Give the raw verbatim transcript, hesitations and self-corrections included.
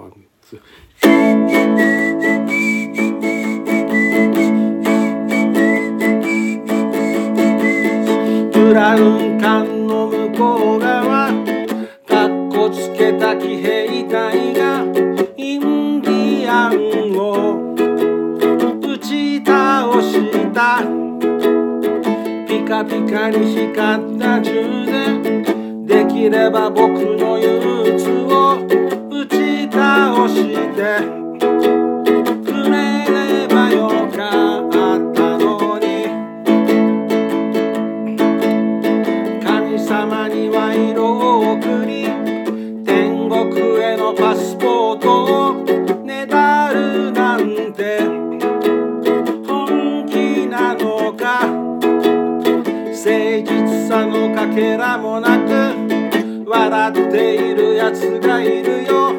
ンツブラウン管の向こう側かっこつけた騎兵隊がインディアンを打ち倒したピカピカに光った銃でできれば僕の憂鬱を打ち倒してくれればよかったのに神様には色を送り天国へのパスポートをねだるなんて本気なのか誠実さのかけらもなく笑っているやつがいるよ